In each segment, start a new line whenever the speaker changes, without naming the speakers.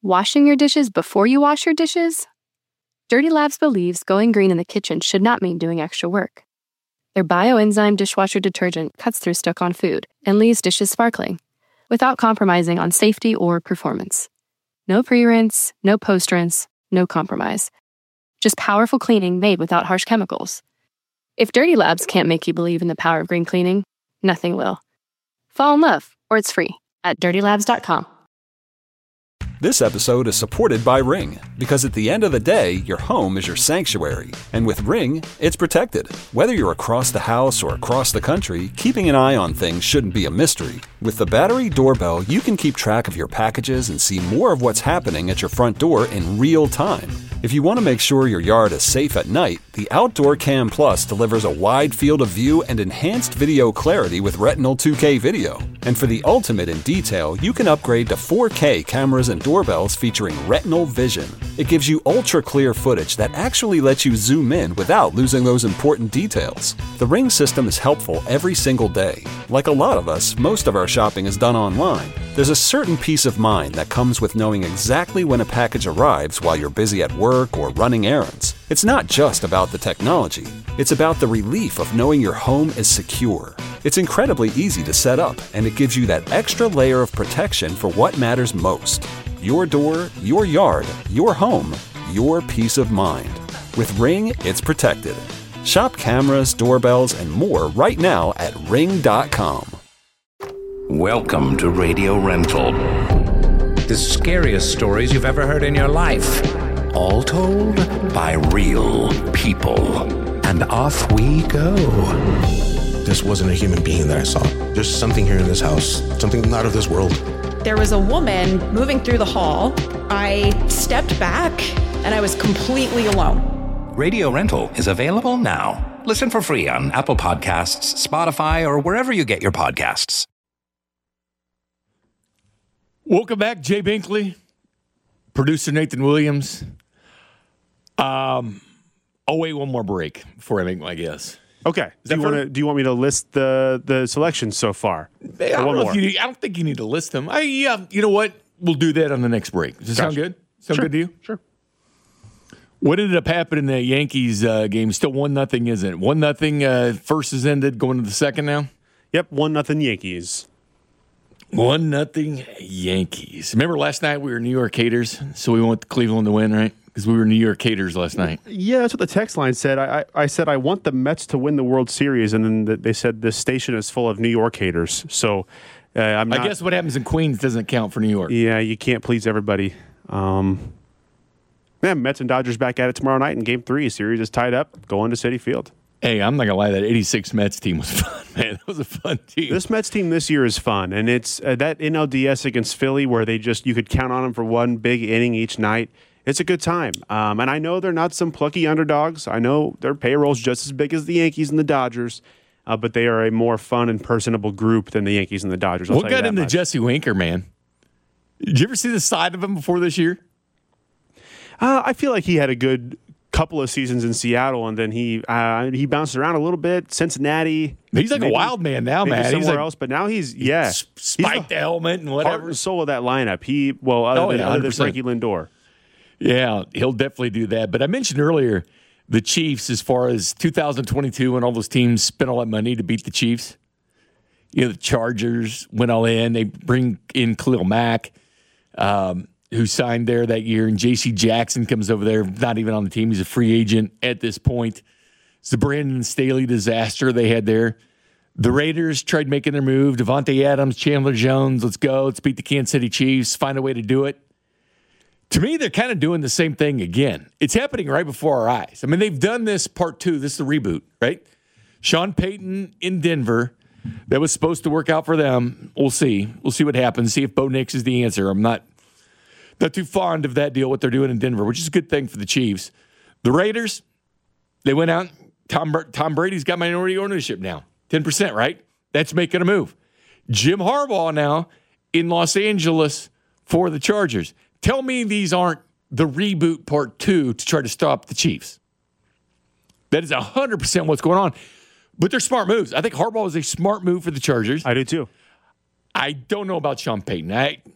Washing your dishes before you wash your dishes? Dirty Labs believes going green in the kitchen should not mean doing extra work. Their bioenzyme dishwasher detergent cuts through stuck-on food and leaves dishes sparkling, without compromising on safety or performance. No pre-rinse, no post-rinse, no compromise. Just powerful cleaning made without harsh chemicals. If Dirty Labs can't make you believe in the power of green cleaning, nothing will. Fall in love, or it's free, at dirtylabs.com.
This episode is supported by Ring, because at the end of the day, your home is your sanctuary. And with Ring, it's protected. Whether you're across the house or across the country, keeping an eye on things shouldn't be a mystery. With the Battery Doorbell, you can keep track of your packages and see more of what's happening at your front door in real time. If you want to make sure your yard is safe at night, the Outdoor Cam Plus delivers a wide field of view and enhanced video clarity with Retinal 2K video. And for the ultimate in detail, you can upgrade to 4K cameras and doorbells featuring Retinal Vision. It gives you ultra-clear footage that actually lets you zoom in without losing those important details. The Ring system is helpful every single day. Like a lot of us, most of our shopping is done online. There's a certain peace of mind that comes with knowing exactly when a package arrives while you're busy at work or running errands. It's not just about the technology. It's about the relief of knowing your home is secure. It's incredibly easy to set up, and it gives you that extra layer of protection for what matters most. Your door, your yard, your home, your peace of mind. With Ring, it's protected. Shop cameras, doorbells, and more right now at ring.com.
Welcome to Radio Rental. The scariest stories you've ever heard in your life. All told by real people. And off we go.
This wasn't a human being that I saw. There's something here in this house. Something not of this world.
There was a woman moving through the hall. I stepped back and I was completely alone.
Radio Rental is available now. Listen for free on Apple Podcasts, Spotify, or wherever you get your podcasts.
Welcome back, Jay Binkley, producer Nathan Williams. I'll wait one more break before I make my guess.
Okay. Do you want me to list the selections so far?
I don't think you need to list them. You know what? We'll do that on the next break. Does that sound good? Sound good to you?
Sure.
What ended up happening in the Yankees game? Still 1-0, isn't it? 1-0. First has ended. Going to the second now.
Yep. 1-0 Yankees.
1-0 Yankees. Remember last night we were New York Haters, so we went to Cleveland to win, right? Because we were New York Haters last night.
Yeah, that's what the text line said. I said I want the Mets to win the World Series, and then they said this station is full of New York haters. So I'm not.
I guess what happens in Queens doesn't count for New York.
Yeah, you can't please everybody. Mets and Dodgers back at it tomorrow night in Game 3. Series is tied up. Going to Citi Field.
Hey, I'm not going to lie. That 86 Mets team was fun, man. It was a fun team.
This Mets team this year is fun. And it's that NLDS against Philly where you could count on them for one big inning each night. It's a good time. And I know they're not some plucky underdogs. I know their payroll's just as big as the Yankees and the Dodgers. But they are a more fun and personable group than the Yankees and the Dodgers.
What got into Jesse Winker, man? Did you ever see the side of him before this year?
I feel like he had a good couple of seasons in Seattle, and then he bounced around a little bit. Cincinnati.
He's like a wild man now, man.
Somewhere
he's like,
else, but now he's
spiked the helmet and whatever.
Heart and soul of that lineup. Other than Frankie Lindor.
Yeah, he'll definitely do that. But I mentioned earlier the Chiefs, as far as 2022, when all those teams spent all that money to beat the Chiefs. You know, the Chargers went all in. They bring in Khalil Mack, who signed there that year, and J.C. Jackson comes over there, not even on the team. He's a free agent at this point. It's the Brandon Staley disaster they had there. The Raiders tried making their move. Devontae Adams, Chandler Jones, let's go. Let's beat the Kansas City Chiefs, find a way to do it. To me, they're kind of doing the same thing again. It's happening right before our eyes. I mean, they've done this part 2. This is the reboot, right? Sean Payton in Denver. That was supposed to work out for them. We'll see. We'll see what happens. See if Bo Nix is the answer. I'm not too fond of that deal, what they're doing in Denver, which is a good thing for the Chiefs. The Raiders, they went out. Tom Brady's got minority ownership now. 10%, right? That's making a move. Jim Harbaugh now in Los Angeles for the Chargers. Tell me these aren't the reboot part 2 to try to stop the Chiefs. That is 100% what's going on. But they're smart moves. I think Harbaugh is a smart move for the Chargers.
I do too.
I don't know about Sean Payton.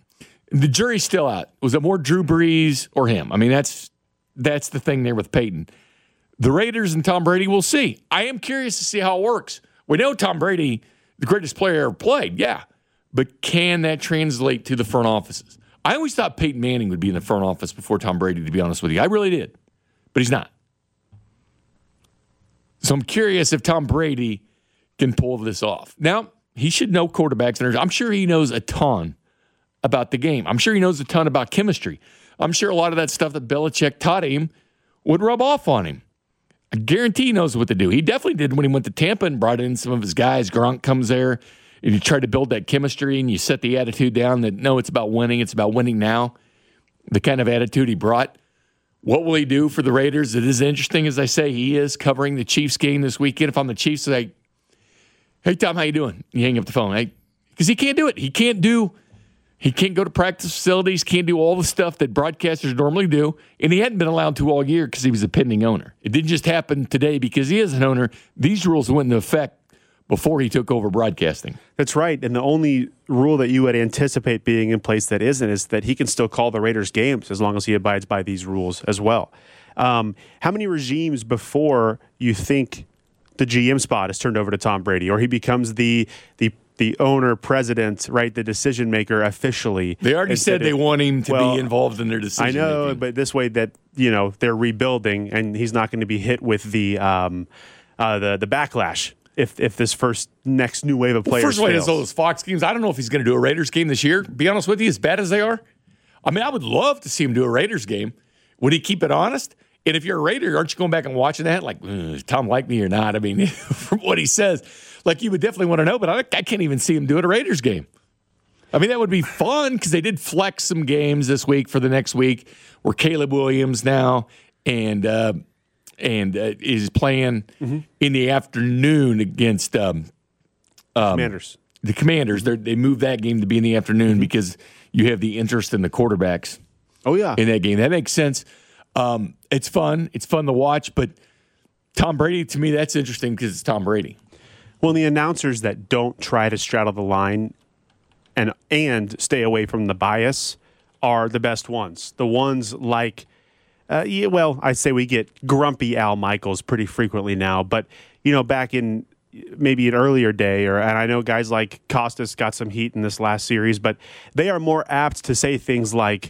The jury's still out. Was it more Drew Brees or him? I mean, that's the thing there with Peyton. The Raiders and Tom Brady, we'll see. I am curious to see how it works. We know Tom Brady, the greatest player ever played, yeah. But can that translate to the front offices? I always thought Peyton Manning would be in the front office before Tom Brady, to be honest with you. I really did. But he's not. So I'm curious if Tom Brady can pull this off. Now, he should know quarterbacks. I'm sure he knows a ton about the game. I'm sure he knows a ton about chemistry. I'm sure a lot of that stuff that Belichick taught him would rub off on him. I guarantee he knows what to do. He definitely did when he went to Tampa and brought in some of his guys. Gronk comes there, and you try to build that chemistry, and you set the attitude down that, no, it's about winning. It's about winning now. The kind of attitude he brought. What will he do for the Raiders? It is interesting, as I say, he is covering the Chiefs game this weekend. If I'm the Chiefs, like, hey, Tom, how you doing? You hang up the phone. Because he can't do it. He can't go to practice facilities, can't do all the stuff that broadcasters normally do, and he hadn't been allowed to all year because he was a pending owner. It didn't just happen today because he is an owner. These rules went into effect before he took over broadcasting. That's right, and the only rule that you would anticipate being in place that isn't is that he can still call the Raiders games as long as he abides by these rules as well. How many regimes before you think the GM spot is turned over to Tom Brady, or he becomes the owner, president, right, the decision maker officially? They already said they want him to be involved in their decision making. I know, but this way that they're rebuilding, and he's not going to be hit with the backlash if this next new wave of players. First of all, there's all those Fox games. I don't know if he's going to do a Raiders game this year. Be honest with you, as bad as they are, I mean, I would love to see him do a Raiders game. Would he keep it honest? And if you're a Raider, aren't you going back and watching that? Like, does Tom like me or not? I mean, from what he says, like, you would definitely want to know, but I can't even see him doing a Raiders game. I mean, that would be fun because they did flex some games this week for the next week where Caleb Williams now and is playing in the afternoon against Commanders. The Commanders. They moved that game to be in the afternoon because you have the interest in the quarterbacks. Oh, yeah. In that game. That makes sense. It's fun. It's fun to watch, but Tom Brady, to me, that's interesting because it's Tom Brady. Well, the announcers that don't try to straddle the line and stay away from the bias are the best ones. The ones like, I say we get grumpy Al Michaels pretty frequently now, but, back in maybe an earlier day, and I know guys like Costas got some heat in this last series, but they are more apt to say things like,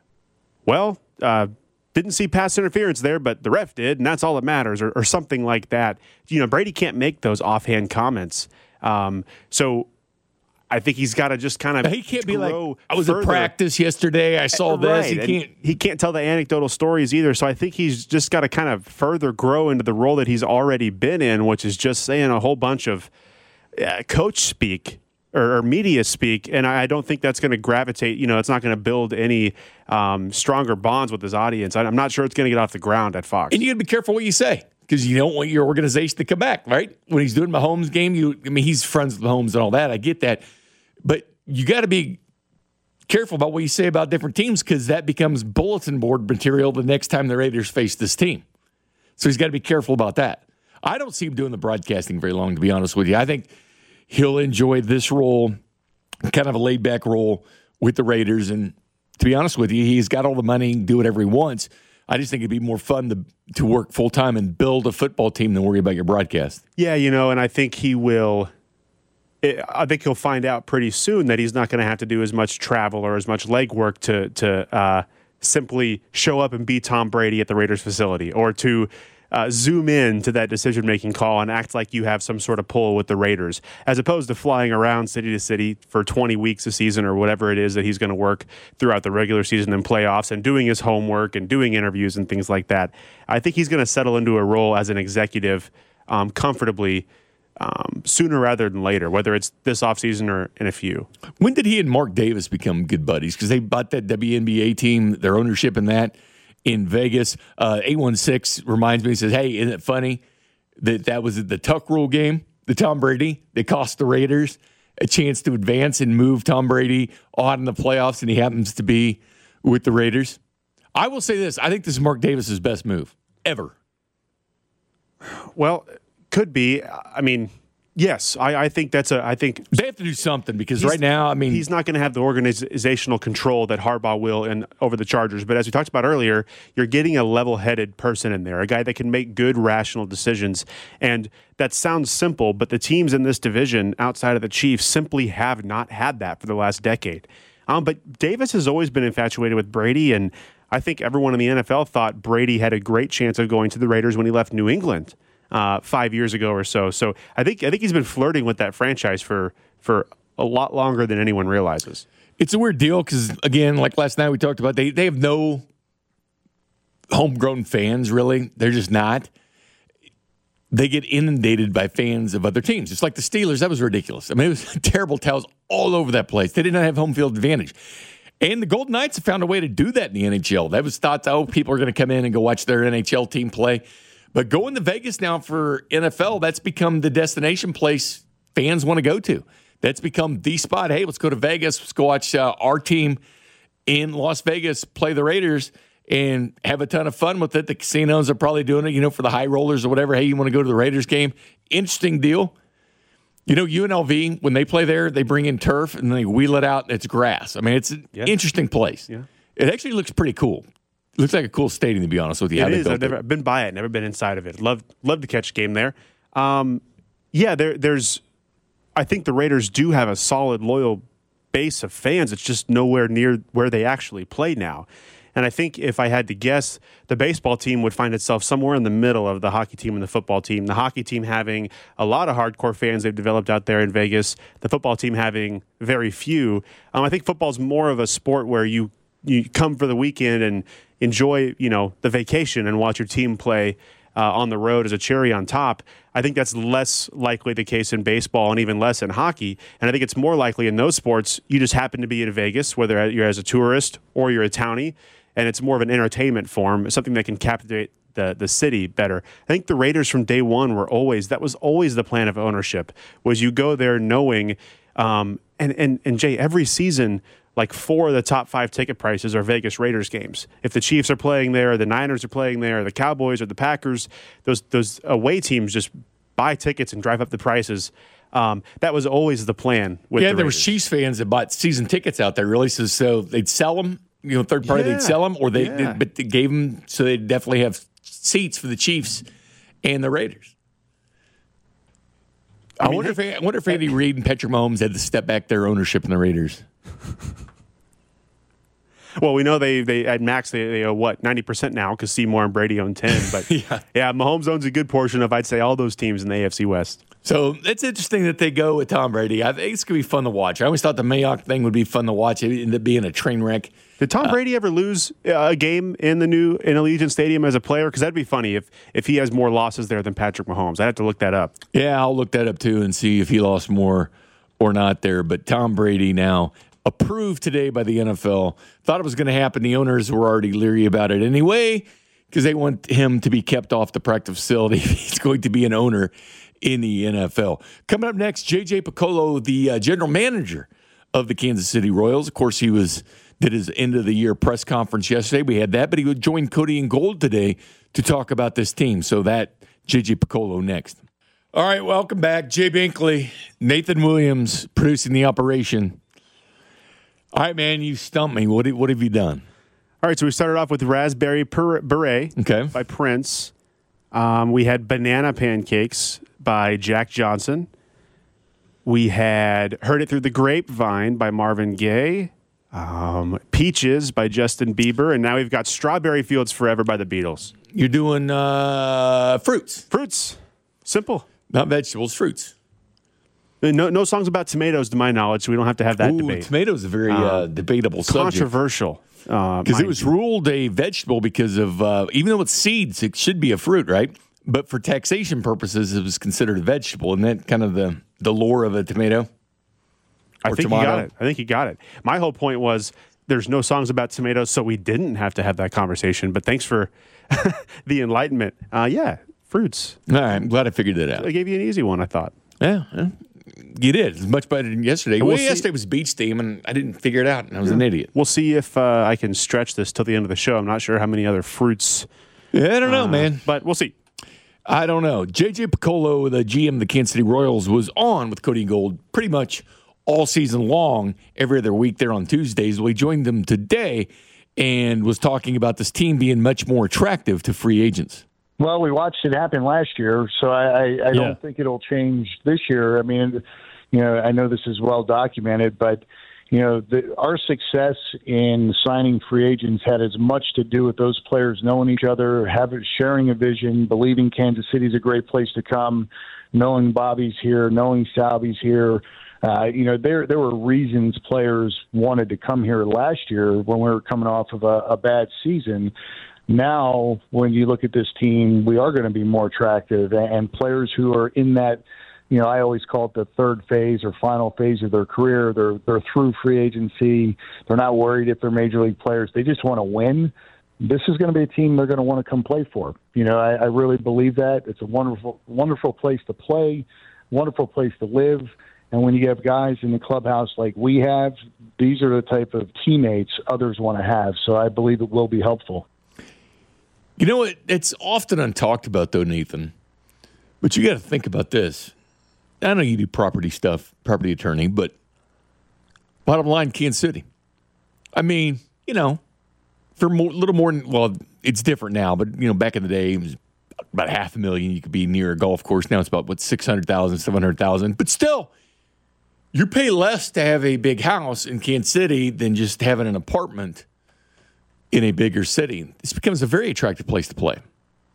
didn't see pass interference there, but the ref did, and that's all that matters, or something like that. Brady can't make those offhand comments. So I think he's got to just kind of. He can't be like, I was at practice yesterday, I saw this. He can't tell the anecdotal stories either. So I think he's just got to kind of further grow into the role that he's already been in, which is just saying a whole bunch of coach speak. Or media speak, and I don't think that's going to gravitate. It's not going to build any stronger bonds with his audience. I'm not sure it's going to get off the ground at Fox. And you got to be careful what you say because you don't want your organization to come back, right? When he's doing Mahomes' game, he's friends with Mahomes and all that. I get that, but you got to be careful about what you say about different teams because that becomes bulletin board material the next time the Raiders face this team. So he's got to be careful about that. I don't see him doing the broadcasting very long, to be honest with you. I think he'll enjoy this role, kind of a laid-back role with the Raiders. And to be honest with you, he's got all the money, do whatever he wants. I just think it'd be more fun to work full-time and build a football team than worry about your broadcast. Yeah, and I think he will. I think he'll find out pretty soon that he's not going to have to do as much travel or as much legwork to simply show up and be Tom Brady at the Raiders facility or to zoom in to that decision-making call and act like you have some sort of pull with the Raiders, as opposed to flying around city to city for 20 weeks a season or whatever it is that he's going to work throughout the regular season and playoffs and doing his homework and doing interviews and things like that. I think he's going to settle into a role as an executive comfortably sooner rather than later, whether it's this offseason or in a few. When did he and Mark Davis become good buddies? Because they bought that WNBA team, their ownership in that, in Vegas. 816 reminds me, he says, hey, isn't it funny that was the Tuck Rule game, the Tom Brady, that cost the Raiders a chance to advance and move Tom Brady on in the playoffs, and he happens to be with the Raiders? I will say this. I think this is Mark Davis's best move ever. Well, could be. I mean,
Yes, I think that's I think
they have to do something because right now, I mean,
he's not going to have the organizational control that Harbaugh will over the Chargers. But as we talked about earlier, you're getting a level-headed person in there, a guy that can make good, rational decisions. And that sounds simple, but the teams in this division outside of the Chiefs simply have not had that for the last decade. But Davis has always been infatuated with Brady, and I think everyone in the NFL thought Brady had a great chance of going to the Raiders when he left New England 5 years ago or so. So I think he's been flirting with that franchise for a lot longer than anyone realizes.
It's a weird deal because, again, like last night we talked about, they have no homegrown fans, really. They're just not. They get inundated by fans of other teams. It's like the Steelers. That was ridiculous. I mean, it was terrible towels all over that place. They did not have home field advantage. And the Golden Knights have found a way to do that in the NHL. That was thought, people are going to come in and go watch their NHL team play. But going to Vegas now for NFL, that's become the destination place fans want to go to. That's become the spot. Hey, let's go to Vegas. Let's go watch our team in Las Vegas play the Raiders and have a ton of fun with it. The casinos are probably doing it, for the high rollers or whatever. Hey, you want to go to the Raiders game? Interesting deal. UNLV, when they play there, they bring in turf and they wheel it out and it's grass. I mean, it's an interesting place. Yeah. It actually looks pretty cool. It looks like a cool stadium, to be honest with you.
It is. I've been by it, never been inside of it. Love to catch a game there. There's. I think the Raiders do have a solid, loyal base of fans. It's just nowhere near where they actually play now. And I think if I had to guess, the baseball team would find itself somewhere in the middle of the hockey team and the football team. The hockey team having a lot of hardcore fans they've developed out there in Vegas. The football team having very few. I think football's more of a sport where you come for the weekend and enjoy, the vacation and watch your team play on the road as a cherry on top. I think that's less likely the case in baseball and even less in hockey. And I think it's more likely in those sports, you just happen to be in Vegas, whether you're as a tourist or you're a townie, and it's more of an entertainment form, something that can captivate the city better. I think the Raiders from day one that was always the plan of ownership, was you go there knowing, and Jay, every season, like 4 of the top 5 ticket prices are Vegas Raiders games. If the Chiefs are playing there, the Niners are playing there, the Cowboys or the Packers, those away teams just buy tickets and drive up the prices. That was always the plan with the Raiders.
There was Chiefs fans that bought season tickets out there, really. So they'd sell them, third party, they'd sell them, or but they gave them so they'd definitely have seats for the Chiefs and the Raiders. I wonder if Andy Reid and Patrick Mahomes had to step back their ownership in the Raiders.
Well, we know they at max they owe 90% now because Seymour and Brady own 10. But Mahomes owns a good portion of, I'd say, all those teams in the AFC West.
So it's interesting that they go with Tom Brady. I think it's gonna be fun to watch. I always thought the Mayock thing would be fun to watch. It ended up being a train wreck.
Did Tom Brady ever lose a game in Allegiant Stadium as a player? Because that'd be funny if he has more losses there than Patrick Mahomes. I'd have to look that up.
Yeah, I'll look that up too and see if he lost more or not there. But Tom Brady now approved today by the NFL. Thought it was going to happen. The owners were already leery about it anyway because they want him to be kept off the practice facility. He's going to be an owner in the NFL. Coming up next, J.J. Picollo, the general manager of the Kansas City Royals. Of course, he did his end-of-the-year press conference yesterday. We had that, but he would join Cody and Gold today to talk about this team. So that, J.J. Picollo next. All right, welcome back. Jay Binkley, Nathan Williams producing the operation. All right, man, you stumped me. What have you done?
All right, so we started off with Raspberry Beret by Prince. We had Banana Pancakes by Jack Johnson. We had Heard It Through the Grapevine by Marvin Gaye. Peaches by Justin Bieber. And now we've got Strawberry Fields Forever by the Beatles.
You're doing fruits.
Fruits. Simple.
Not vegetables, fruits.
No songs about tomatoes, to my knowledge, so we don't have to have that debate.
Tomatoes are a very debatable subject.
Controversial.
Because it was ruled a vegetable because of, even though it's seeds, it should be a fruit, right? But for taxation purposes, it was considered a vegetable. Isn't that kind of the lore of a tomato?
I think he got it. My whole point was there's no songs about tomatoes, so we didn't have to have that conversation. But thanks for the enlightenment. Fruits.
All right, I'm glad I figured that out.
I gave you an easy one, I thought.
Yeah. You did. It's much better than yesterday. Yesterday was beach team, and I didn't figure it out, and I was an idiot.
We'll see if I can stretch this till the end of the show. I'm not sure how many other fruits.
Yeah, I don't know, man.
But we'll see.
I don't know. J.J. Piccolo, the GM of the Kansas City Royals, was on with Cody Gold pretty much all season long, every other week there on Tuesdays. Well, he joined them today and was talking about this team being much more attractive to free agents.
Well, we watched it happen last year, so I don't think it'll change this year. I mean, I know this is well documented, but our success in signing free agents had as much to do with those players knowing each other, sharing a vision, believing Kansas City's a great place to come, knowing Bobby's here, knowing Salvy's here. There were reasons players wanted to come here last year when we were coming off of a bad season. Now, when you look at this team, we are going to be more attractive, and players who are in that, I always call it the third phase or final phase of their career. They're through free agency. They're not worried if they're major league players. They just want to win. This is going to be a team they're going to want to come play for. I really believe that. It's a wonderful, wonderful place to play, wonderful place to live. And when you have guys in the clubhouse like we have, these are the type of teammates others want to have. So I believe it will be helpful.
You know what? It's often untalked about, though, Nathan. But you got to think about this. I know you do property stuff, property attorney, but bottom line, Kansas City. I mean, for a little more than, well, it's different now, but, back in the day, it was about $500,000. You could be near a golf course. Now it's about, $600,000, $700,000. But still, you pay less to have a big house in Kansas City than just having an apartment in a bigger city. This becomes a very attractive place to play.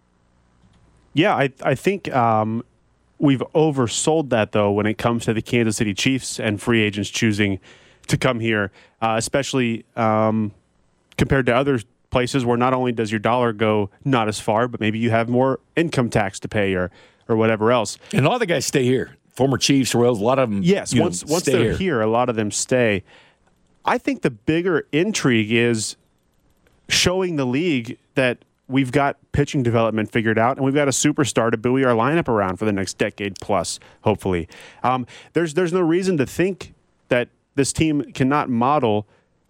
Yeah, I think we've oversold that, though, when it comes to the Kansas City Chiefs and free agents choosing to come here, especially compared to other places where not only does your dollar go not as far, but maybe you have more income tax to pay or whatever else.
And a lot of the guys stay here. Former Chiefs, Royals, a lot of them.
Yes, once they're here, a lot of them stay. I think the bigger intrigue is showing the league that we've got pitching development figured out, and we've got a superstar to buoy our lineup around for the next decade plus, hopefully. There's no reason to think that this team cannot model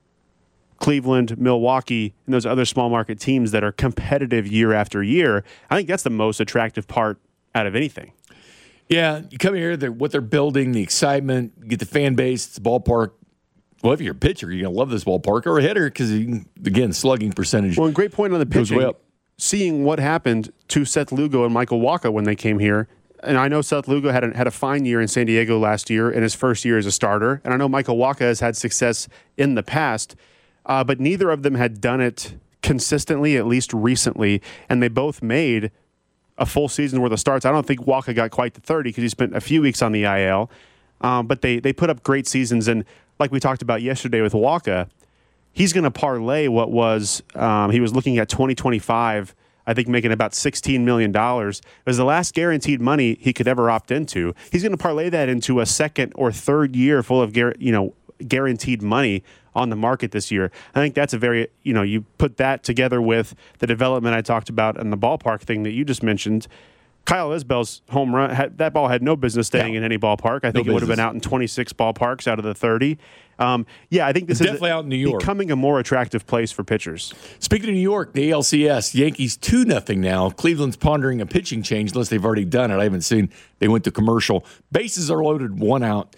Cleveland, Milwaukee, and those other small market teams that are competitive year after year. I think that's the most attractive part out of anything.
Yeah, you come here, what they're building, the excitement, you get the fan base, it's a ballpark. Well, if you're a pitcher, you're going to love this ballpark, or a hitter, because, again, slugging percentage.
Well, and great point on the pitching. Seeing what happened to Seth Lugo and Michael Wacha when they came here. And I know Seth Lugo had a fine year in San Diego last year in his first year as a starter. And I know Michael Wacha has had success in the past. But neither of them had done it consistently, at least recently. And they both made a full season worth of starts. I don't think Wacha got quite to 30 because he spent a few weeks on the IL. But they put up great seasons. And like we talked about yesterday with Wacha, he's going to parlay what was, he was looking at 2025, I think making about $16 million. It was the last guaranteed money he could ever opt into. He's going to parlay that into a second or third year full of guaranteed money on the market this year. I think that's a very, you put that together with the development I talked about and the ballpark thing that you just mentioned. Kyle Isbell's home run, that ball had no business staying in any ballpark. I think it would have been out in 26 ballparks out of the 30. I think this is
definitely out in New York,
becoming a more attractive place for pitchers.
Speaking of New York, the ALCS, Yankees 2-0 now. Cleveland's pondering a pitching change unless they've already done it. I haven't seen. They went to commercial. Bases are loaded, 1 out,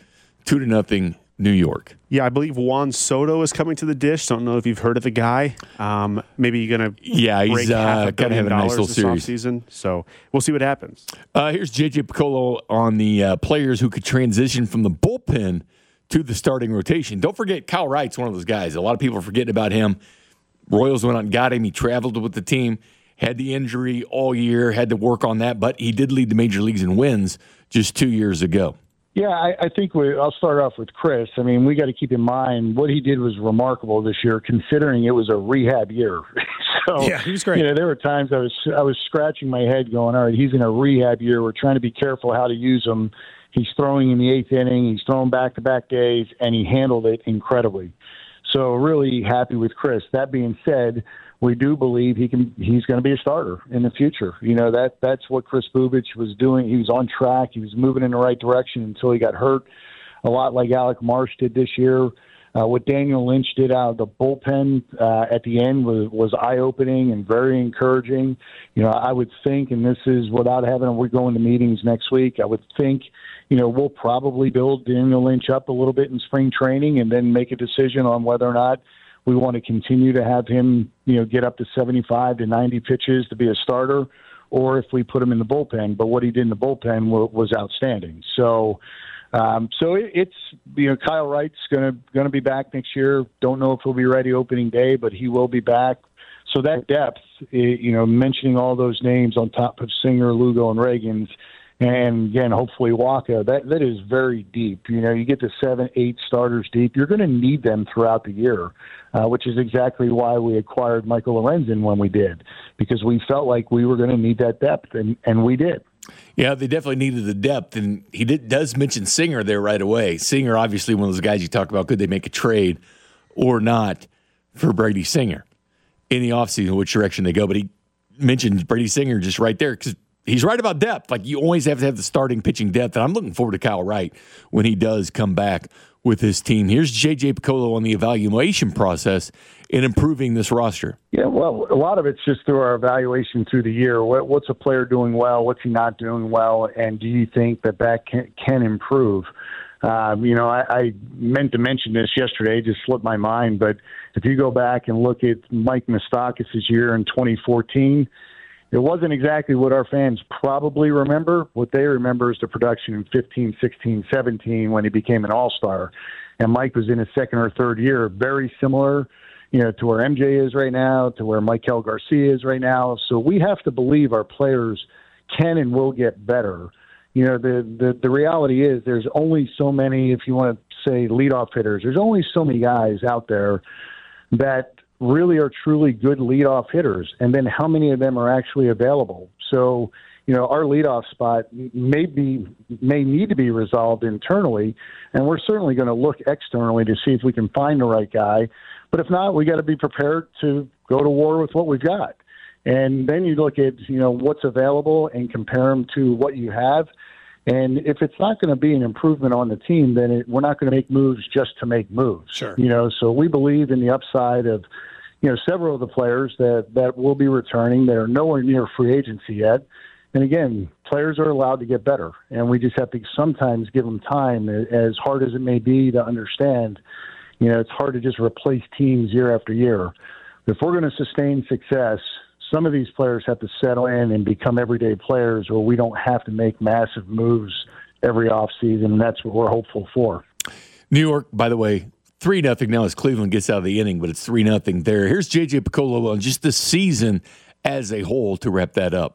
2-0 New York.
Yeah, I believe Juan Soto is coming to the dish. Don't know if you've heard of the guy. Maybe you're going to
he's got to have a nice little series.
Season, so we'll see what happens.
Here's J.J. Piccolo on the players who could transition from the bullpen to the starting rotation. Don't forget, Kyle Wright's one of those guys. A lot of people are forgetting about him. Royals went out and got him. He traveled with the team, had the injury all year, had to work on that, but he did lead the major leagues in wins just 2 years ago.
Yeah, I think I'll start off with Chris. I mean, we got to keep in mind what he did was remarkable this year, considering it was a rehab year. So,
yeah, he was great.
There were times I was scratching my head going, all right, he's in a rehab year. We're trying to be careful how to use him. He's throwing in the 8th inning. He's throwing back-to-back days, and he handled it incredibly. So really happy with Chris. That being said, we do believe he's going to be a starter in the future. That's what Chris Bubic was doing. He was on track. He was moving in the right direction until he got hurt, a lot like Alec Marsh did this year. What Daniel Lynch did out of the bullpen at the end was eye-opening and very encouraging. I would think, and this is without we're going to meetings next week, I would think, we'll probably build Daniel Lynch up a little bit in spring training and then make a decision on whether or not we want to continue to have him, get up to 75 to 90 pitches to be a starter, or if we put him in the bullpen. But what he did in the bullpen was outstanding. So it's Kyle Wright's going to be back next year. Don't know if he'll be ready opening day, but he will be back. So that depth, mentioning all those names on top of Singer, Lugo, and Reagans, and again, hopefully Waka, that is very deep. You get to 7-8 starters deep. You're going to need them throughout the year, which is exactly why we acquired Michael Lorenzen when we did, because we felt like we were going to need that depth, and we did.
Yeah, they definitely needed the depth, and he does mention Singer there right away. Singer, obviously, one of those guys you talk about, could they make a trade or not for Brady Singer in the offseason, which direction they go. But he mentioned Brady Singer just right there because he's right about depth. Like, you always have to have the starting pitching depth, and I'm looking forward to Kyle Wright when he does come back with his team. Here's J.J. Piccolo on the evaluation process in improving this roster.
Yeah, well, a lot of it's just through our evaluation through the year. What's a player doing well? What's he not doing well? And do you think that can improve? I meant to mention this yesterday, it just slipped my mind, but if you go back and look at Mike Moustakas' year in 2014, it wasn't exactly what our fans probably remember. What they remember is the production in 15, 16, 17 when he became an all-star. And Mike was in his second or third year, very similar, to where MJ is right now, to where Maikel Garcia is right now. So we have to believe our players can and will get better. The reality is there's only so many, if you want to say leadoff hitters, there's only so many guys out there that really are truly good leadoff hitters, and then how many of them are actually available. So, our leadoff spot may need to be resolved internally, and we're certainly going to look externally to see if we can find the right guy. But if not, we got to be prepared to go to war with what we've got. And then you look at, what's available and compare them to what you have. And if it's not going to be an improvement on the team, then we're not going to make moves just to make moves.
Sure.
So we believe in the upside of, several of the players that will be returning that are nowhere near free agency yet. And again, players are allowed to get better, and we just have to sometimes give them time, as hard as it may be to understand. It's hard to just replace teams year after year. If we're going to sustain success, some of these players have to settle in and become everyday players, or we don't have to make massive moves every offseason, and that's what we're hopeful for.
New York, by the way, 3-0 now as Cleveland gets out of the inning, but it's 3-0 there. Here's J.J. Piccolo on just the season as a whole to wrap that up.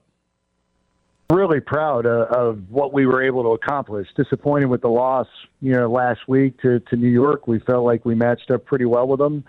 Really proud of what we were able to accomplish. Disappointed with the loss, last week to New York. We felt like we matched up pretty well with them.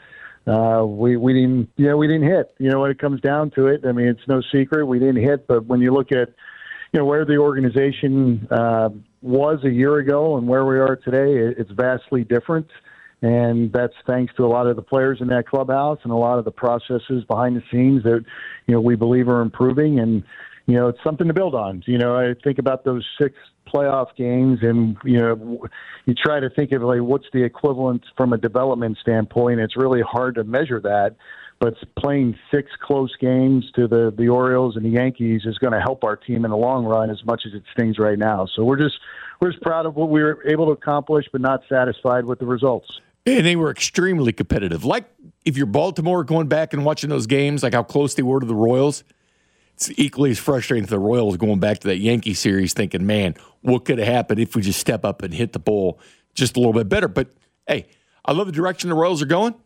We didn't hit. When it comes down to it, I mean, it's no secret we didn't hit. But when you look at, where the organization was a year ago and where we are today, it's vastly different. And that's thanks to a lot of the players in that clubhouse and a lot of the processes behind the scenes that, we believe are improving. And, it's something to build on. I think about those 6 playoff games and, you try to think of like what's the equivalent from a development standpoint. It's really hard to measure that, but playing 6 close games to the Orioles and the Yankees is going to help our team in the long run as much as it stings right now. So we're just proud of what we were able to accomplish, but not satisfied with the results.
And they were extremely competitive. Like if you're Baltimore going back and watching those games, like how close they were to the Royals, it's equally as frustrating for the Royals going back to that Yankee series thinking, man, what could have happened if we just step up and hit the ball just a little bit better. But, hey, I love the direction the Royals are going.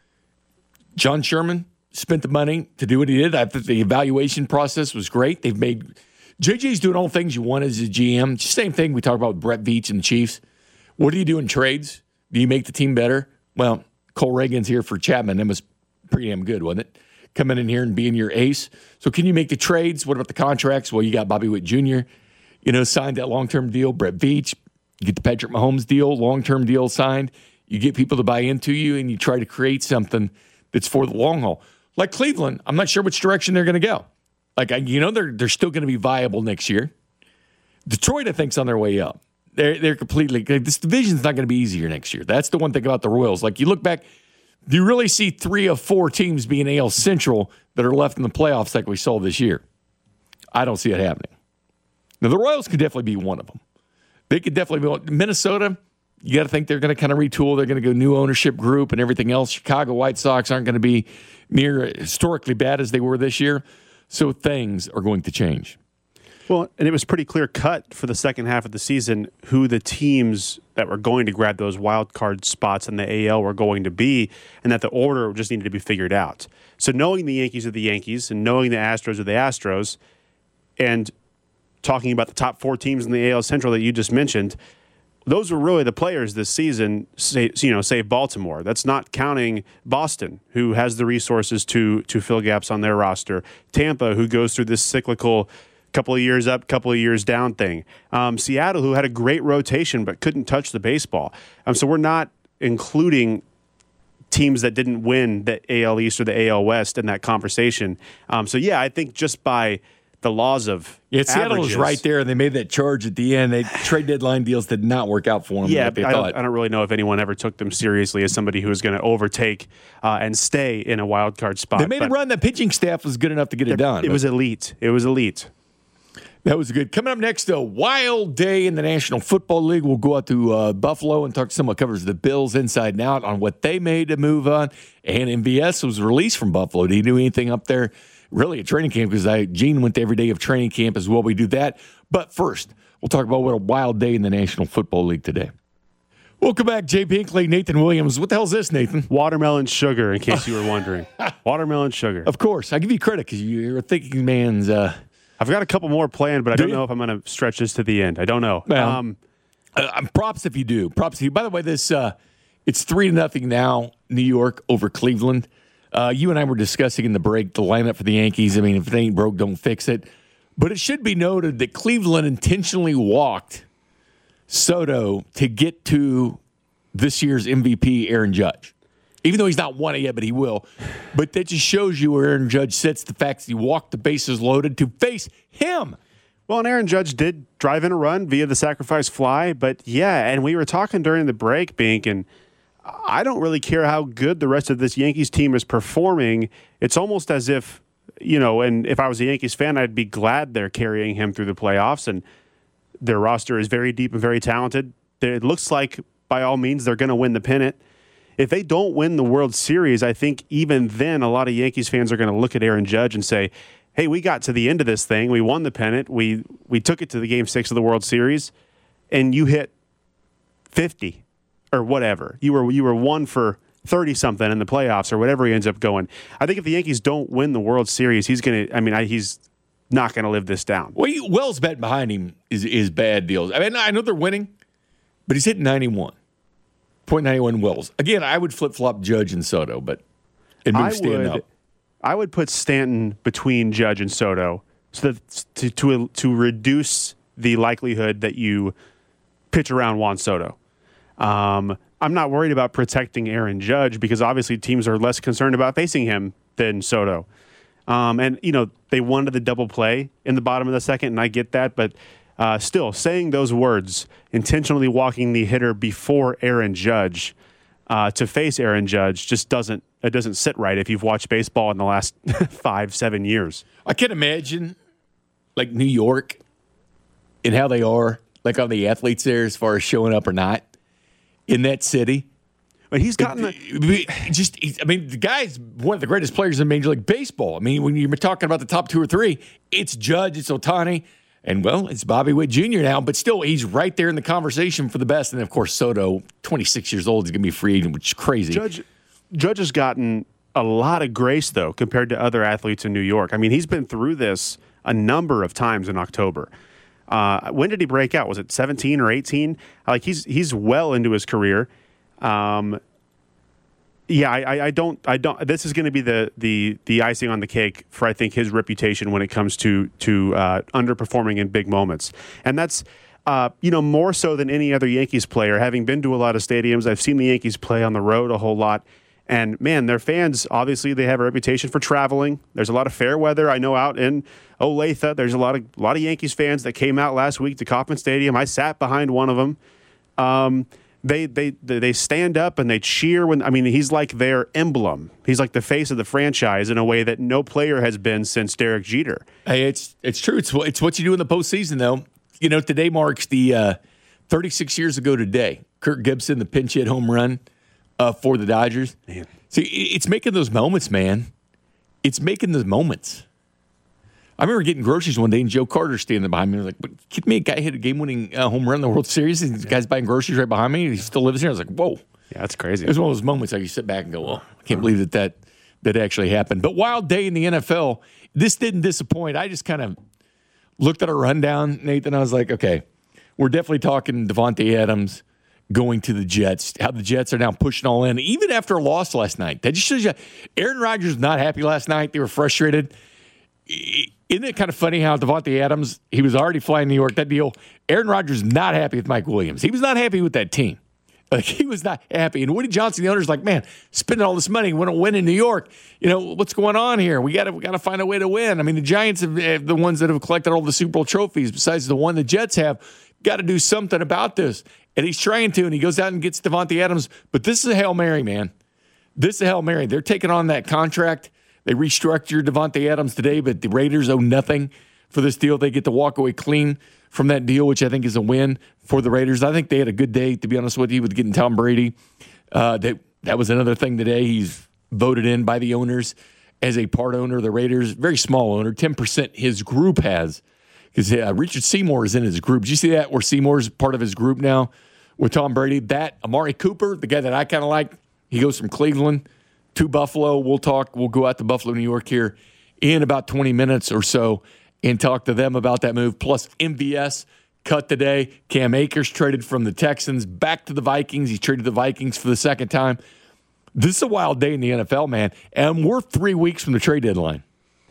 John Sherman spent the money to do what he did. I think the evaluation process was great. JJ's doing all the things you want as a GM. Same thing we talk about with Brett Veach and the Chiefs. What do you do in trades? Do you make the team better? Well, Cole Reagan's here for Chapman. That was pretty damn good, wasn't it? Coming in here and being your ace. So can you make the trades? What about the contracts? Well, you got Bobby Witt Jr., signed that long-term deal. Brett Veach, you get the Patrick Mahomes deal, long-term deal signed. You get people to buy into you, and you try to create something that's for the long haul. Like Cleveland, I'm not sure which direction they're going to go. Like, they're still going to be viable next year. Detroit, I think, is on their way up. They're completely. This division's not going to be easier next year. That's the one thing about the Royals. Like, you look back, do you really see 3 of 4 teams being AL Central that are left in the playoffs like we saw this year? I don't see it happening. Now, the Royals could definitely be one of them. They could definitely be. Minnesota, you got to think they're going to kind of retool. They're going to go new ownership group and everything else. Chicago White Sox aren't going to be near historically bad as they were this year. So things are going to change.
Well, and it was pretty clear cut for the second half of the season who the teams that were going to grab those wild card spots in the AL were going to be, and that the order just needed to be figured out. So knowing the Yankees are the Yankees and knowing the Astros are the Astros, and talking about the top 4 teams in the AL Central that you just mentioned, those were really the players this season, save Baltimore. That's not counting Boston, who has the resources to fill gaps on their roster. Tampa, who goes through this cyclical couple of years up, couple of years down thing. Seattle, who had a great rotation but couldn't touch the baseball. So we're not including teams that didn't win the AL East or the AL West in that conversation. I think just by the laws of
Seattle was right there, and they made that charge at the end. They trade deadline deals did not work out for them.
Yeah, I don't really know if anyone ever took them seriously as somebody who was going to overtake and stay in a wild card spot.
They made a run. The pitching staff was good enough to get it done.
It was elite. It was elite.
That was good. Coming up next, a wild day in the National Football League. We'll go out to Buffalo and talk to someone who covers the Bills inside and out on what they made a move on. And MVS was released from Buffalo. Did he do anything up there? Really, at training camp, because Gene went to every day of training camp as well. We do that. But first, we'll talk about what a wild day in the National Football League today. Welcome back, Jay Binkley, Nathan Williams. What the hell is this, Nathan?
Watermelon sugar, in case you were wondering. Watermelon sugar.
Of course. I give you credit because you're a thinking man's...
I've got a couple more planned, but I don't know if I'm going to stretch this to the end. I don't know.
Well, props if you do. Props if you. By the way, this it's 3-0 now, New York over Cleveland. You and I were discussing in the break the lineup for the Yankees. I mean, if it ain't broke, don't fix it. But it should be noted that Cleveland intentionally walked Soto to get to this year's MVP, Aaron Judge. Even though he's not won it yet, but he will. But that just shows you where Aaron Judge sits, the fact that he walked the bases loaded to face him.
Well, and Aaron Judge did drive in a run via the sacrifice fly. But, yeah, and we were talking during the break, Bink, and I don't really care how good the rest of this Yankees team is performing. It's almost as if, and if I was a Yankees fan, I'd be glad they're carrying him through the playoffs. And their roster is very deep and very talented. It looks like, by all means, they're going to win the pennant. If they don't win the World Series, I think even then a lot of Yankees fans are going to look at Aaron Judge and say, hey, we got to the end of this thing. We won the pennant. We took it to the Game 6 of the World Series, and you hit 50 or whatever. You were 1 for 30-something in the playoffs or whatever he ends up going. I think if the Yankees don't win the World Series, he's not going to live this down.
Well, Wells' bet behind him is bad deals. I mean, I know they're winning, but he's hitting 91. .91 Wells. Again, I would flip-flop Judge and Soto, but it moves Stanton up.
I would put Stanton between Judge and Soto so that to reduce the likelihood that you pitch around Juan Soto. I'm not worried about protecting Aaron Judge because obviously teams are less concerned about facing him than Soto. And they wanted the double play in the bottom of the second, and I get that, but still, saying those words, intentionally walking the hitter before Aaron Judge to face Aaron Judge just doesn't sit right if you've watched baseball in the last 5-7 years.
I can imagine, like New York, and how they are, like on the athletes there as far as showing up or not in that city.
But he's gotten
the guy's one of the greatest players in Major League Baseball. I mean, when you're talking about the top 2 or 3, it's Judge, it's Ohtani. And, well, it's Bobby Witt Jr. now, but still, he's right there in the conversation for the best. And, of course, Soto, 26 years old, is going to be a free agent, which is crazy.
Judge has gotten a lot of grace, though, compared to other athletes in New York. I mean, he's been through this a number of times in October. When did he break out? Was it 17 or 18? Like, he's well into his career. I don't. This is going to be the icing on the cake for, I think, his reputation when it comes to underperforming in big moments, and that's more so than any other Yankees player. Having been to a lot of stadiums, I've seen the Yankees play on the road a whole lot, And, man, their fans, obviously, they have a reputation for traveling. There's a lot of fair weather. I know out in Olathe, there's a lot of Yankees fans that came out last week to Kauffman Stadium. I sat behind one of them. They stand up and they cheer he's like their emblem. He's like the face of the franchise in a way that no player has been since Derek Jeter.
Hey, it's true. It's what you do in the postseason, though. You know, today marks the 36 years ago today. Kirk Gibson, the pinch hit home run for the Dodgers.
Man.
See, it's making those moments, man. It's making those moments. I remember getting groceries one day and Joe Carter standing behind me. I was like, "What, kidding me? A guy hit a game-winning home run in the World Series, and the guy's buying groceries right behind me, and he still lives here." I was like, whoa.
Yeah, that's crazy.
It was one of those moments like you sit back and go, well, I can't believe that actually happened. But wild day in the NFL. This didn't disappoint. I just kind of looked at a rundown, Nathan. I was like, okay, we're definitely talking Davante Adams going to the Jets, how the Jets are now pushing all in, even after a loss last night. That just shows you Aaron Rodgers was not happy last night. They were frustrated. Isn't it kind of funny how Davante Adams, he was already flying New York, that deal. Aaron Rodgers not happy with Mike Williams. He was not happy with that team. Like, he was not happy. And Woody Johnson, the owner's like, man, spending all this money, we want to win in New York. You know, what's going on here? We got to find a way to win. I mean, the Giants have the ones that have collected all the Super Bowl trophies, besides the one the Jets have, got to do something about this. And he's trying to, and he goes out and gets Davante Adams. But this is a Hail Mary, man. This is a Hail Mary. They're taking on that contract. They restructured Davante Adams today, but the Raiders owe nothing for this deal. They get to walk away clean from that deal, which I think is a win for the Raiders. I think they had a good day, to be honest with you, with getting Tom Brady. That was another thing today. He's voted in by the owners as a part owner of the Raiders. Very small owner, 10% his group has. Because Richard Seymour is in his group. Did you see that, where Seymour's part of his group now with Tom Brady? That, Amari Cooper, the guy that I kind of like, he goes from Cleveland to Buffalo. We'll go out to Buffalo, New York here in about 20 minutes or so and talk to them about that move. Plus, MVS cut today. Cam Akers traded from the Texans back to the Vikings. He traded the Vikings for the second time. This is a wild day in the NFL, man. And we're 3 weeks from the trade deadline.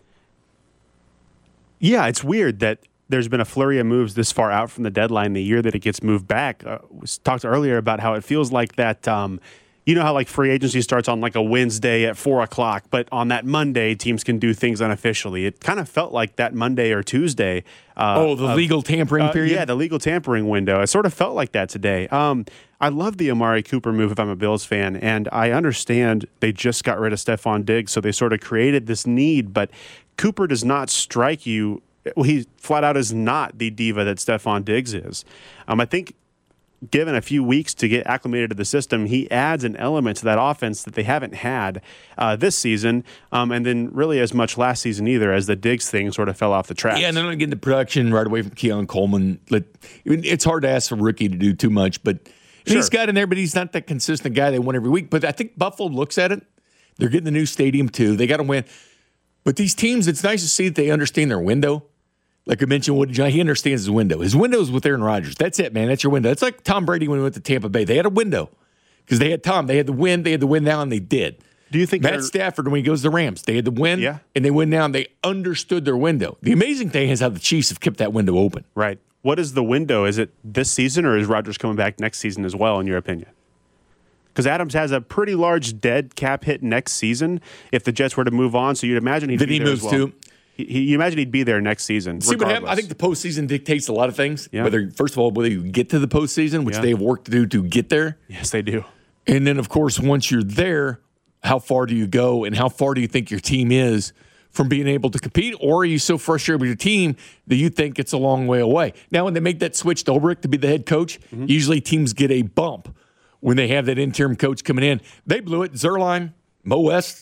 Yeah, it's weird that there's been a flurry of moves this far out from the deadline, the year that it gets moved back. We talked earlier about how it feels like that, you know how like free agency starts on like a Wednesday at 4 o'clock, but on that Monday, teams can do things unofficially. It kind of felt like that Monday or Tuesday.
The legal tampering period?
Yeah, the legal tampering window. It sort of felt like that today. I love the Amari Cooper move if I'm a Bills fan, and I understand they just got rid of Stephon Diggs, so they sort of created this need, but Cooper does not strike you. Well, he flat out is not the diva that Stephon Diggs is. I think given a few weeks to get acclimated to the system, he adds an element to that offense that they haven't had this season, and then really as much last season either, as the Diggs thing sort of fell off the tracks.
Yeah, and they're not getting the production right away from Keon Coleman. It's hard to ask for a rookie to do too much, but he's got in there, but he's not that consistent guy they want every week. But I think Buffalo looks at it. They're getting the new stadium too. They got to win. But these teams, it's nice to see that they understand their window. Like I mentioned, Woody Johnson, he understands his window. His window is with Aaron Rodgers. That's it, man. That's your window. It's like Tom Brady when he went to Tampa Bay. They had a window because they had Tom. They had the win. They had the win now, and they did.
Do you think
Matt Stafford, when he goes to the Rams, they had the win, and they win now, and they understood their window. The amazing thing is how the Chiefs have kept that window open.
Right. What is the window? Is it this season, or is Rodgers coming back next season as well, in your opinion? Because Adams has a pretty large dead cap hit next season if the Jets were to move on, so you'd imagine he'd be there as well. Then he moves too. You imagine he'd be there next season.
See what happens? I think the postseason dictates a lot of things. Yeah. First of all, whether you get to the postseason, which they have work to do to get there.
Yes, they do.
And then, of course, once you're there, how far do you go and how far do you think your team is from being able to compete? Or are you so frustrated with your team that you think it's a long way away? Now, when they make that switch to Ulbrich to be the head coach, usually teams get a bump when they have that interim coach coming in. They blew it. Zerline, Mo West,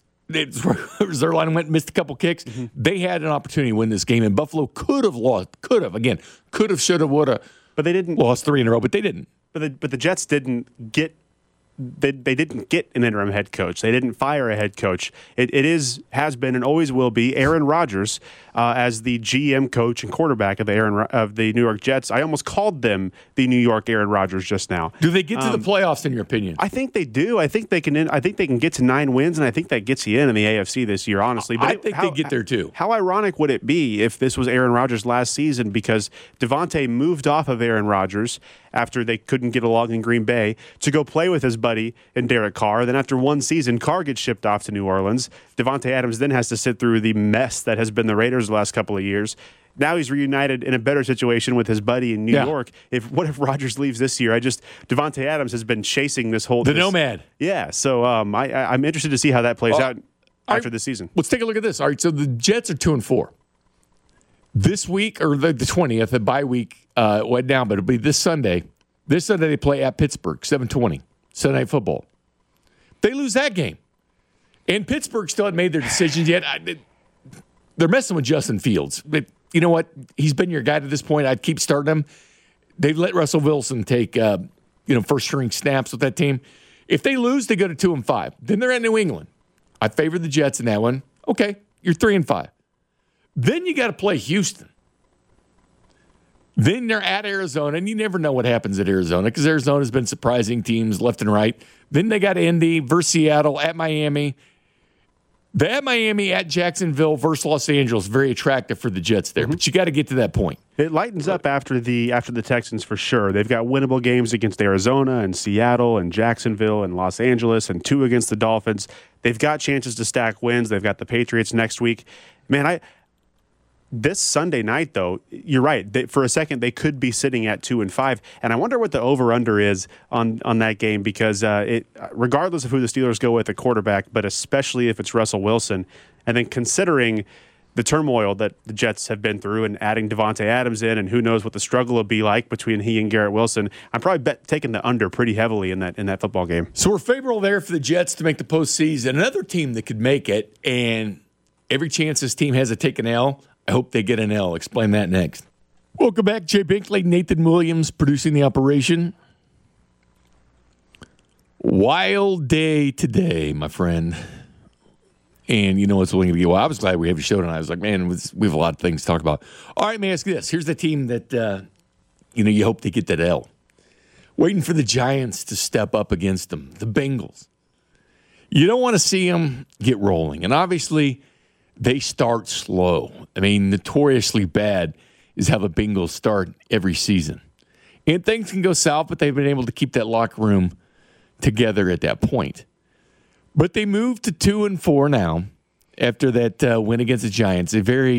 Zerline went and missed a couple kicks. They had an opportunity to win this game, and Buffalo could have lost. Could have, should have, would have.
But they didn't.
Lost 3 in a row, but they didn't.
But the Jets didn't get. They didn't get an interim head coach. They didn't fire a head coach. It has been and always will be Aaron Rodgers as the GM coach and quarterback of the New York Jets. I almost called them the New York Aaron Rodgers just now.
Do they get to the playoffs in your opinion?
I think they do. I think they can. I think they can get to 9 wins, and I think that gets you in the AFC this year. Honestly, but
I think they get there too.
How ironic would it be if this was Aaron Rodgers last season? Because Davante moved off of Aaron Rodgers after they couldn't get along in Green Bay to go play with his buddy and Derek Carr. Then after one season, Carr gets shipped off to New Orleans. Davante Adams then has to sit through the mess that has been the Raiders the last couple of years. Now he's reunited in a better situation with his buddy in New York. What if Rodgers leaves this year? Davante Adams has been chasing this whole
nomad.
Yeah, so I'm interested to see how that plays out after the season.
Let's take a look at this. All right, so the Jets are 2-4 this week, or the 20th, the bye week went down, but it'll be this Sunday. This Sunday they play at Pittsburgh, 7:20 Sunday Night Football. They lose that game, and Pittsburgh still hadn't made their decisions yet. They're messing with Justin Fields. But you know what? He's been your guy to this point. I'd keep starting him. They've let Russell Wilson take first string snaps with that team. If they lose, they go to 2-5. Then they're at New England. I favor the Jets in that one. Okay, you're 3-5. Then you got to play Houston. Then they're at Arizona, and you never know what happens at Arizona because Arizona's been surprising teams left and right. Then they got Indy versus Seattle, at Miami. At Miami, at Jacksonville versus Los Angeles, very attractive for the Jets there. But you got to get to that point.
It lightens up after the Texans for sure. They've got winnable games against Arizona and Seattle and Jacksonville and Los Angeles and 2 against the Dolphins. They've got chances to stack wins. They've got the Patriots next week. Man, this Sunday night, though, you're right. For a second, they could be sitting at 2-5, and I wonder what the over/under is on that game because regardless of who the Steelers go with at quarterback, but especially if it's Russell Wilson, and then considering the turmoil that the Jets have been through and adding Davante Adams in, and who knows what the struggle will be like between he and Garrett Wilson, I'm probably taking the under pretty heavily in that football game.
So we're favorable there for the Jets to make the postseason. Another team that could make it, and every chance this team has to take an L, I hope they get an L. Explain that next. Welcome back. Jay Binkley, Nathan Williams producing the operation. Wild day today, my friend. And you know it's only going to get. Well, I was glad we have a show tonight. I was like, man, we have a lot of things to talk about. All right, let me ask you this. Here's the team that, you hope they get that L. Waiting for the Giants to step up against them, the Bengals. You don't want to see them get rolling. And obviously, they start slow. I mean, notoriously bad is how the Bengals start every season. And things can go south, but they've been able to keep that locker room together at that point. But they moved to 2-4 now after that win against the Giants. A very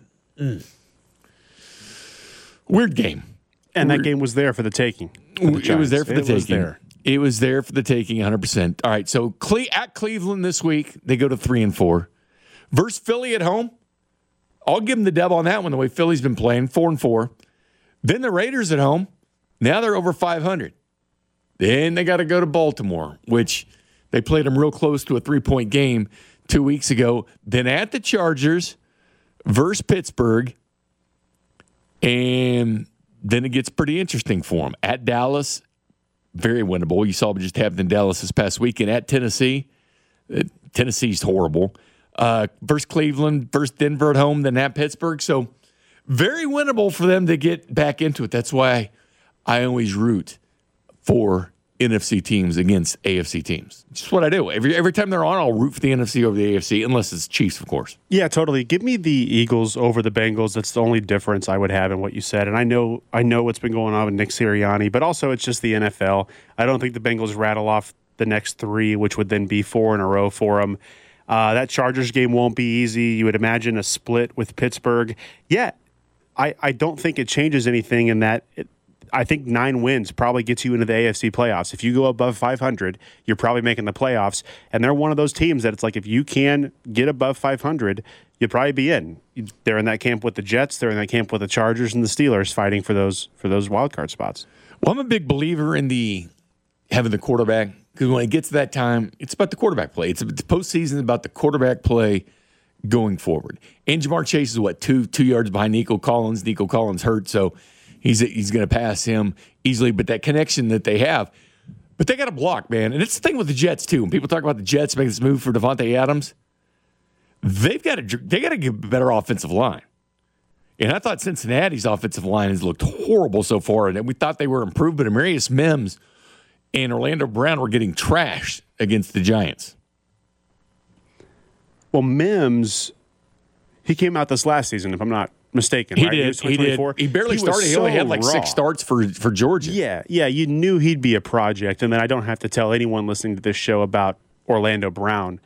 weird game.
And that game was there for the taking.
It was there for the taking. It was there for the taking 100%. All right, so at Cleveland this week, they go to 3-4. Versus Philly at home, I'll give them the dub on that one, the way Philly's been playing, 4-4. Then the Raiders at home, now they're over 500. Then they got to go to Baltimore, which they played them real close to a 3-point game 2 weeks ago. Then at the Chargers versus Pittsburgh, and then it gets pretty interesting for them. At Dallas, very winnable. You saw what just happened in Dallas this past weekend. At Tennessee, Tennessee's horrible. Versus Cleveland, versus Denver at home, then at Pittsburgh. So very winnable for them to get back into it. That's why I always root for NFC teams against AFC teams. It's just what I do. Every time they're on, I'll root for the NFC over the AFC, unless it's Chiefs, of course.
Yeah, totally. Give me the Eagles over the Bengals. That's the only difference I would have in what you said. And I know what's been going on with Nick Sirianni, but also it's just the NFL. I don't think the Bengals rattle off the next 3, which would then be 4 in a row for them. That Chargers game won't be easy. You would imagine a split with Pittsburgh. Yeah, I don't think it changes anything in that. I think 9 wins probably gets you into the AFC playoffs. If you go above 500, you're probably making the playoffs. And they're one of those teams that it's like if you can get above 500, you'll probably be in. They're in that camp with the Jets. They're in that camp with the Chargers and the Steelers fighting for those wild card spots.
Well, I'm a big believer in having the quarterback. Because when it gets to that time, it's about the quarterback play. It's postseason about the quarterback play going forward. And Jamar Chase is, two yards behind Nico Collins. Nico Collins hurt, so he's going to pass him easily. But that connection that they have, but they got to block, man. And it's the thing with the Jets, too. When people talk about the Jets making this move for Davante Adams, they got to get a better offensive line. And I thought Cincinnati's offensive line has looked horrible so far, and we thought they were improved, but Amarius Mims and Orlando Brown were getting trashed against the Giants.
Well, Mims, he came out this last season, if I'm not mistaken.
He
right?
did. He did. He barely started. He only had like 6 starts for Georgia.
Yeah. You knew he'd be a project, and then I don't have to tell anyone listening to this show about Orlando Brown.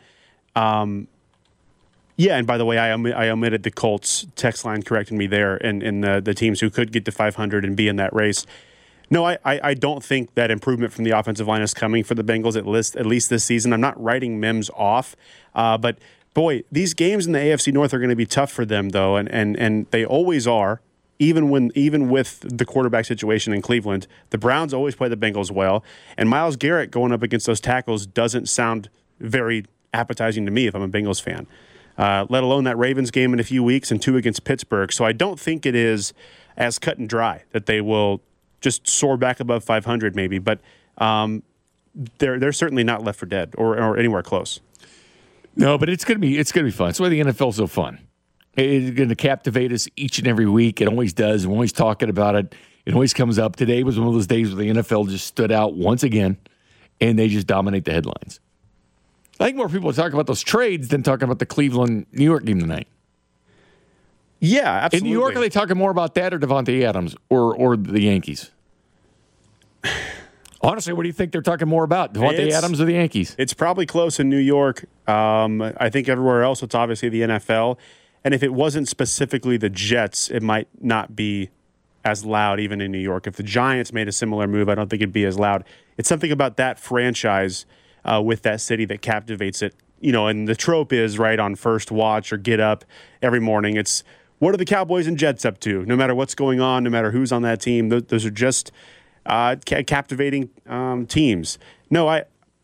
Yeah, and by the way, I omitted the Colts text line correcting me there, and the teams who could get to 500 and be in that race. No, I don't think that improvement from the offensive line is coming for the Bengals at least this season. I'm not writing Mims off, but boy, these games in the AFC North are going to be tough for them, though, and they always are. Even with the quarterback situation in Cleveland, the Browns always play the Bengals well, and Myles Garrett going up against those tackles doesn't sound very appetizing to me if I'm a Bengals fan. Let alone that Ravens game in a few weeks and 2 against Pittsburgh. So I don't think it is as cut and dry that they will just soar back above 500 maybe, but they're certainly not left for dead or anywhere close.
No, but it's gonna be fun. That's why the NFL's so fun. It's going to captivate us each and every week. It always does. We're always talking about it. It always comes up. Today was one of those days where the NFL just stood out once again, and they just dominate the headlines. I think more people are talking about those trades than talking about the Cleveland-New York game tonight.
Yeah, absolutely.
In New York, are they talking more about that or Devontae Adams or the Yankees? Honestly, what do you think they're talking more about, Devontae Adams or the Yankees?
It's probably close in New York. I think everywhere else, it's obviously the NFL. And if it wasn't specifically the Jets, it might not be as loud even in New York. If the Giants made a similar move, I don't think it'd be as loud. It's something about that franchise with that city that captivates it. You know, and the trope is, right, on First Watch or Get Up every morning, it's what are the Cowboys and Jets up to? No matter what's going on, no matter who's on that team, those are just captivating teams. No,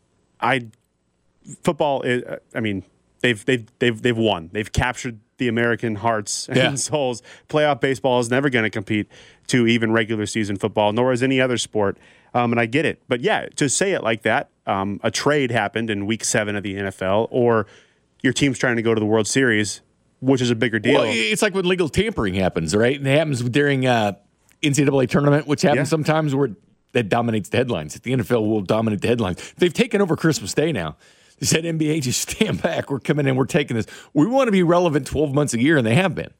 football is, I mean, they've won. They've captured the American hearts and souls. Playoff baseball is never going to compete to even regular season football, nor is any other sport. And I get it. But yeah, to say it like that, a trade happened in week 7 of the NFL, or your team's trying to go to the World Series, which is a bigger deal.
Well, it's like when legal tampering happens, right? And it happens during NCAA tournament, which happens sometimes where that dominates the headlines. The NFL will dominate the headlines. They've taken over Christmas Day now. They said, NBA, just stand back. We're coming in. We're taking this. We want to be relevant 12 months a year, and they have been.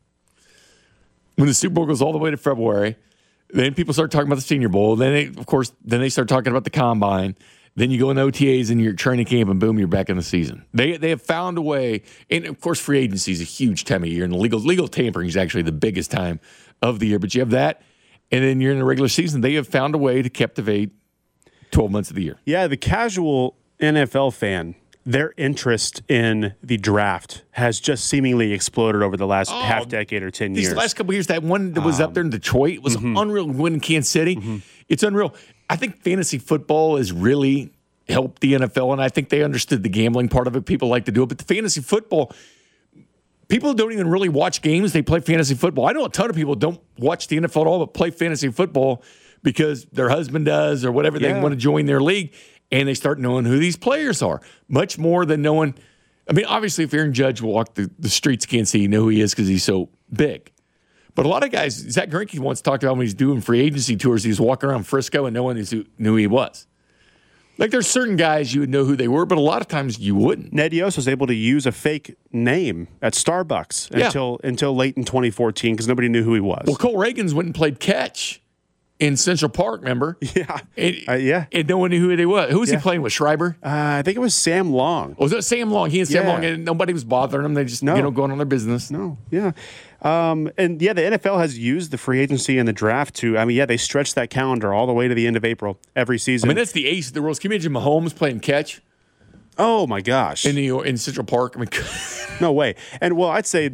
When the Super Bowl goes all the way to February, then people start talking about the Senior Bowl. Then they start talking about the Combine. Then you go in the OTAs and your training camp, and boom, you're back in the season. They have found a way. And, of course, free agency is a huge time of year, and the legal tampering is actually the biggest time of the year. But you have that, and then you're in the regular season. They have found a way to captivate 12 months of the year.
Yeah, the casual NFL fan, their interest in the draft has just seemingly exploded over the last half decade or 10 years.
These last couple of years, that one that was up there in Detroit was unreal. Win in Kansas City. It's unreal. I think fantasy football has really helped the NFL, and I think they understood the gambling part of it. People like to do it. But the fantasy football, people don't even really watch games. They play fantasy football. I know a ton of people don't watch the NFL at all, but play fantasy football because their husband does or whatever. They want to join their league. And they start knowing who these players are, much more than knowing. I mean, obviously, if Aaron Judge walked the streets, can't see, you know who he is because he's so big. But a lot of guys, Zach Greinke once talked about when he's doing free agency tours, he was walking around Frisco and no one knew who he was. Like, there's certain guys you would know who they were, but a lot of times you wouldn't.
Ned Yost was able to use a fake name at Starbucks until late in 2014 because nobody knew who he was.
Well, Cole Reagans went and played catch in Central Park, remember?
Yeah.
And no one knew who they was. Who was he playing with, Schreiber?
I think it was Sam Long.
Was it Sam Long? He and Sam Long, and nobody was bothering them. They just, going on their business.
No, yeah. The NFL has used the free agency and the draft they stretched that calendar all the way to the end of April every season.
I mean, that's the ace of the world. Can you imagine Mahomes playing catch?
Oh, my gosh.
In New York, in Central Park? I mean,
no way. And, well, I'd say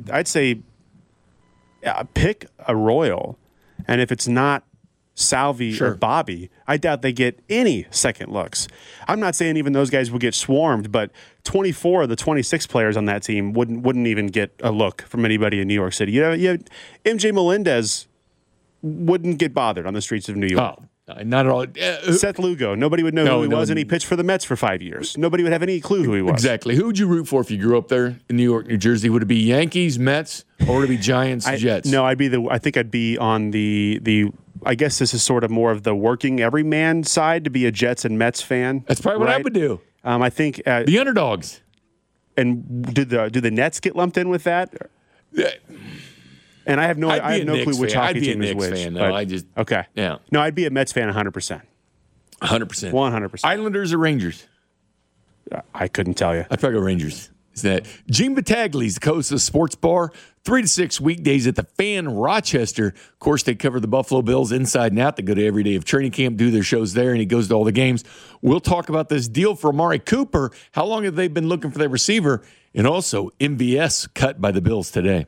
pick a Royal, and if it's not Salvi or Bobby, I doubt they get any second looks. I'm not saying even those guys will get swarmed, but 24 of the 26 players on that team wouldn't even get a look from anybody in New York City. MJ Melendez wouldn't get bothered on the streets of New York.
Oh, not at all.
Seth Lugo, nobody would know who he was, and he pitched for the Mets for 5 years. Nobody would have any clue who he was.
Exactly. Who would you root for if you grew up there in New York, New Jersey? Would it be Yankees, Mets, or would it be Giants, Jets?
No, I think I'd be on the I guess this is sort of more of the working everyman side, to be a Jets and Mets fan.
That's probably what I would do.
I think
the underdogs.
And do the Nets get lumped in with that? And I have no clue which hockey team is which.
Fan, no,
okay.
Yeah.
No, I'd be a Mets fan 100%.
100%.
100%.
Islanders or Rangers?
I couldn't tell you.
I'd probably go Rangers. Is that Gene Battagli's the host of Sports Bar, 3 to 6 weekdays at the Fan Rochester. Of course, they cover the Buffalo Bills inside and out. They go to every day of training camp, do their shows there, and he goes to all the games. We'll talk about this deal for Amari Cooper. How long have they been looking for their receiver? And also, MVS cut by the Bills today.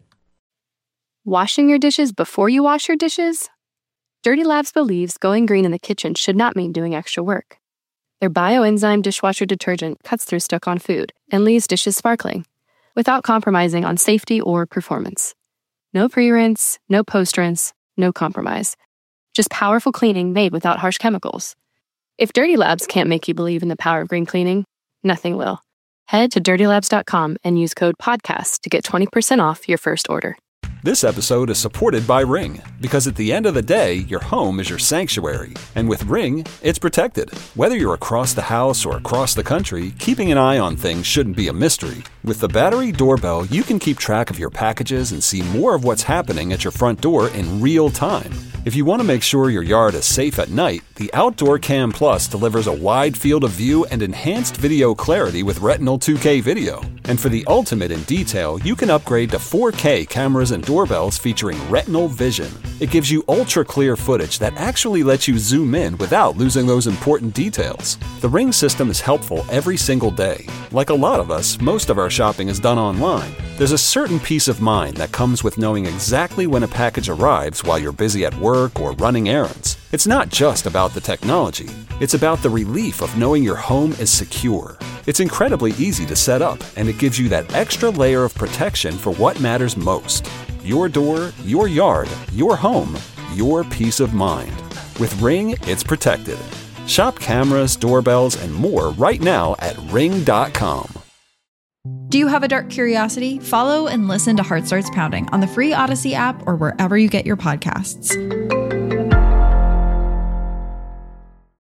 Washing your dishes before you wash your dishes? Dirty Labs believes going green in the kitchen should not mean doing extra work. Their bioenzyme dishwasher detergent cuts through stuck on food and leaves dishes sparkling, without compromising on safety or performance. No pre-rinse, no post-rinse, no compromise. Just powerful cleaning made without harsh chemicals. If Dirty Labs can't make you believe in the power of green cleaning, nothing will. Head to dirtylabs.com and use code PODCAST to get 20% off your first order.
This episode is supported by Ring, because at the end of the day, your home is your sanctuary. And with Ring, it's protected. Whether you're across the house or across the country, keeping an eye on things shouldn't be a mystery. With the battery doorbell, you can keep track of your packages and see more of what's happening at your front door in real time. If you want to make sure your yard is safe at night, the Outdoor Cam Plus delivers a wide field of view and enhanced video clarity with Retinal 2K video. And for the ultimate in detail, you can upgrade to 4K cameras and doorbells featuring Retinal Vision. It gives you ultra-clear footage that actually lets you zoom in without losing those important details. The Ring system is helpful every single day. Like a lot of us, most of our shopping is done online. There's a certain peace of mind that comes with knowing exactly when a package arrives while you're busy at work or running errands. It's not just about the technology. It's about the relief of knowing your home is secure. It's incredibly easy to set up, and it gives you that extra layer of protection for what matters most. Your door, your yard, your home, your peace of mind. With Ring, it's protected. Shop cameras, doorbells, and more right now at ring.com.
Do you have a dark curiosity? Follow and listen to Heart Starts Pounding on the free Odyssey app or wherever you get your podcasts.